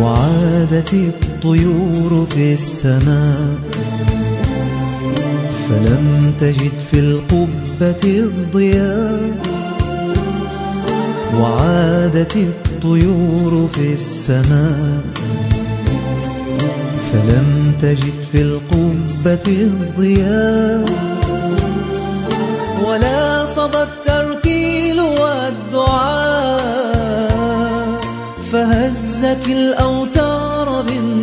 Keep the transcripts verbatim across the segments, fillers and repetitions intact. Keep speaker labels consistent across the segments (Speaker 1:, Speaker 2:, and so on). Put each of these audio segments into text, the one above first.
Speaker 1: وعادت الطيور في السماء فلم تجد في القبة الضياء. وعادت الطيور في السماء فلم تجد في القبة الضياء. ولا صدى الترتيل والدعاء فهزت الأوتار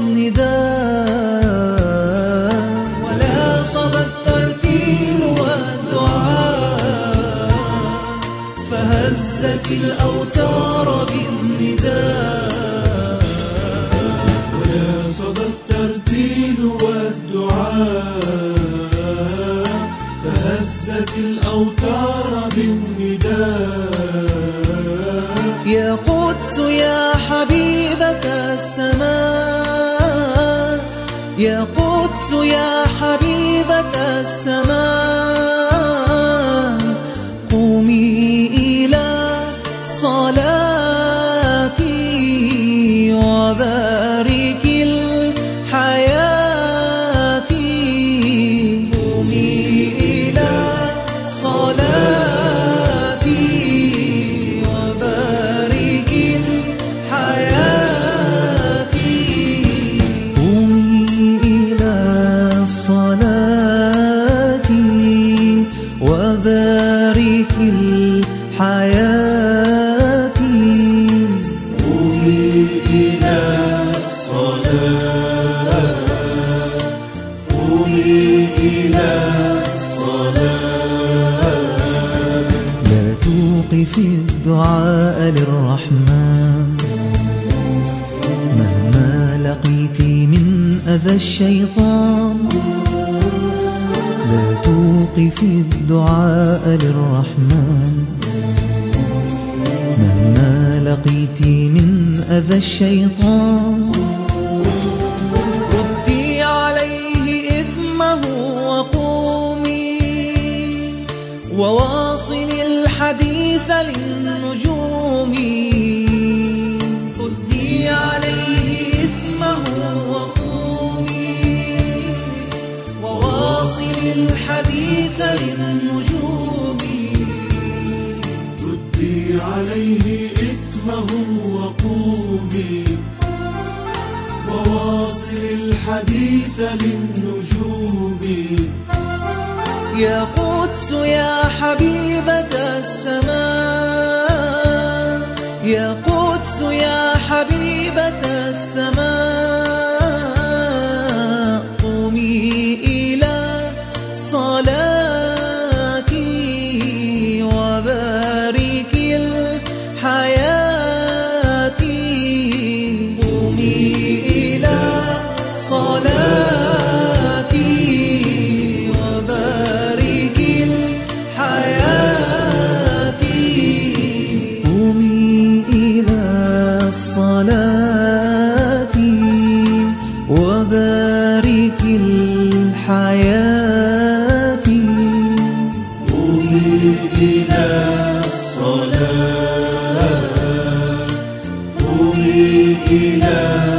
Speaker 1: بالنداء. ولا صدى الترتيل والدعاء فهزت الأوتار بالنداء.
Speaker 2: ولا صدى الترتيل والدعاء فهزت الأوتار بالنداء.
Speaker 1: يا قدس يا حبيبة السماء، يا قدس يا حبيبة السماء، قومي إلى صلاتي وبارك الحياة. قومي إلى صلاتي وبارك الحياة. قومي إلى صلاتي وبارك الحياة.
Speaker 2: قومي إلى الصلاة، قومي إلى الصلاة.
Speaker 1: لا توقفي الدعاء للرحمن مهما لقيتي من أذى الشيطان. لا توقفي الدعاء للرحمن مهما لقيتي من أذى الشيطان. ردي عليه إثمه وقومي وواصل الحديث للنجوم. ردي عليه إثمه وقومي وواصل الحديث للنجوم.
Speaker 2: ردي عليه إثمه وقومي وواصل الحديث للنجوم.
Speaker 1: يا قدس يا حبيبة السماء، يا قدس يا حبيبة السماء، قومي إلى صلاتي وبارك الحياة. قومي إلى صلاتي وبارك الحياة. قومي إلى الصلاة وبارك الحياة.
Speaker 2: قومي إلى الصلاة، قومي إلى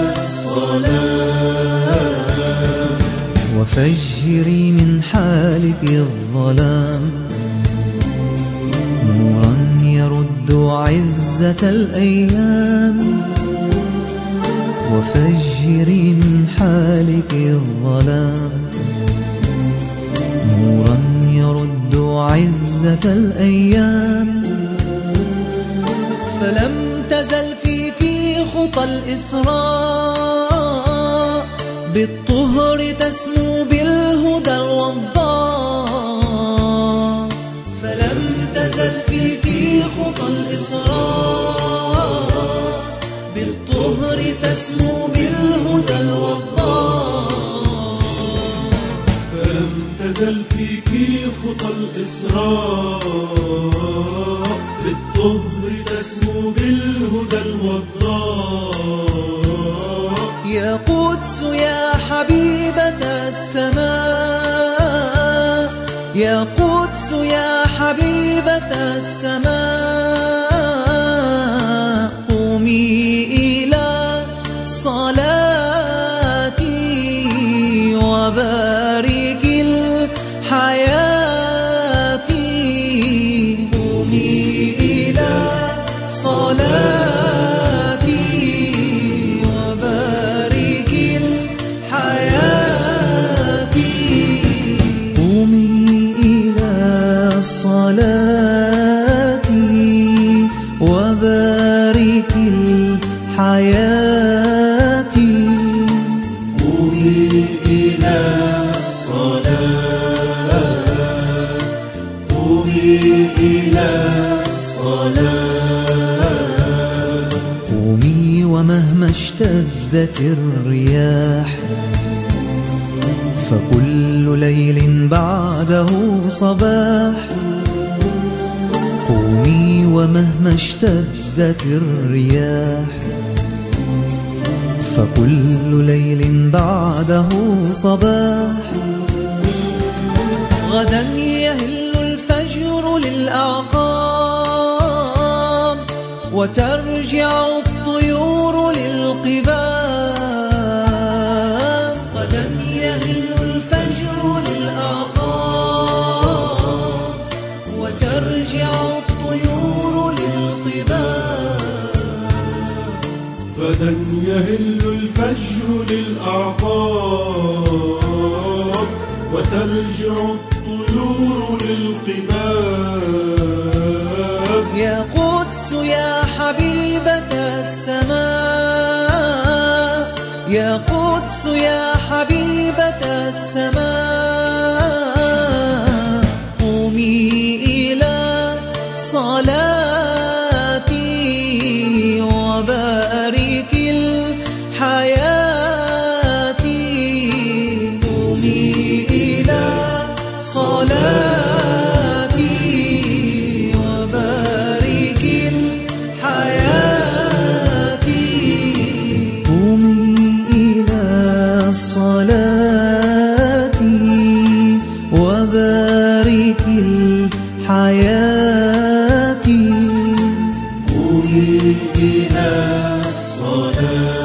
Speaker 2: الصلاة.
Speaker 1: وفجري من حالك الظلام نورا يرد عزة الأيام. وفجري من حالك الظلام نورا يرد عزة الأيام. فلم تزل فيك خطى الإسراء بالطهر تسمو بالهدى الوضاء. فلم تزل فيك خطى الإسراء بالطهر تسمو بالهدى الوضاء.
Speaker 2: فلم تزل فيك خطى الإسراء بالطهر تسمو بالهدى الوضاء.
Speaker 1: يا قدس يا حبيبة السماء، يا قدس يا حبيبة السماء، قومي إلى صلاة
Speaker 2: إلى الصلاة.
Speaker 1: قومي ومهما اشتدت الرياح، فكل ليل بعده صباح. قومي ومهما اشتدت الرياح، فكل ليل بعده صباح. غدا يهل الفجر للأعقاب، وترجع الطيور للقباب. غدا يهل الفجر للأعقاب، وترجع الطيور للقباب.
Speaker 2: غدا يهل الفجر للأعقاب، وترجع الطيور للقباب.
Speaker 1: يا قدس يا حبيبة السماء، يا قدس يا حبيبة السماء. قومي إلى صلاتي وبارك الحياة. قومي إلى صلاتي وبارك الحياة. قومي إلى الصلاة وبارك الحياة.
Speaker 2: قومي إلى الصلاة